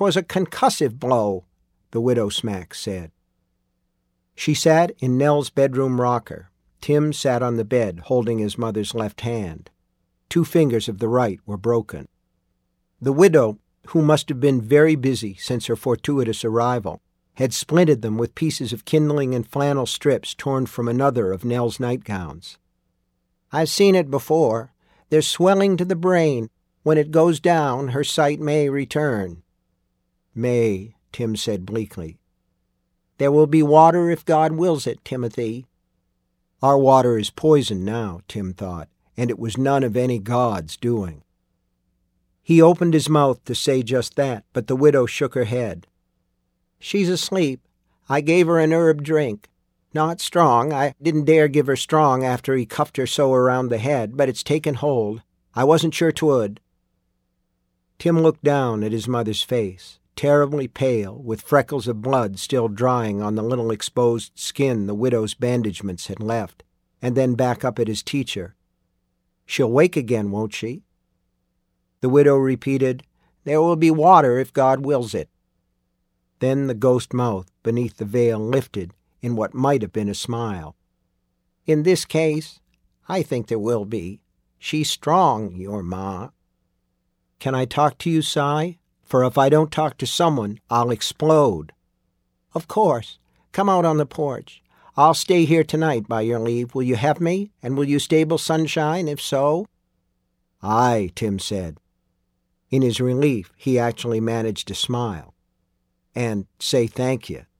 'Twas a concussive blow, the widow Smack said. She sat in Nell's bedroom rocker. Tim sat on the bed, holding his mother's left hand. 2 fingers of the right were broken. The widow, who must have been very busy since her fortuitous arrival, had splinted them with pieces of kindling and flannel strips torn from another of Nell's nightgowns. "I've seen it before. There's swelling to the brain. When it goes down, her sight may return." "May," Tim said bleakly. "There will be water if God wills it, Timothy." Our water is poisoned now, Tim thought, and it was none of any God's doing. He opened his mouth to say just that, but the widow shook her head. "She's asleep. I gave her an herb drink. Not strong. I didn't dare give her strong after he cuffed her so around the head, but it's taken hold. I wasn't sure 'twould." Tim looked down at his mother's face, terribly pale, with freckles of blood still drying on the little exposed skin the widow's bandagements had left, and then back up at his teacher. "She'll wake again, won't she?" The widow repeated, "There will be water if God wills it." Then the ghost mouth beneath the veil lifted in what might have been a smile. "In this case, I think there will be. She's strong, your ma." "Can I talk to you, Si? For if I don't talk to someone, I'll explode." "Of course. Come out on the porch. I'll stay here tonight, by your leave. Will you have me? And will you stable Sunshine, if so?" "Aye," Tim said. In his relief, he actually managed to smile. "And say thank you."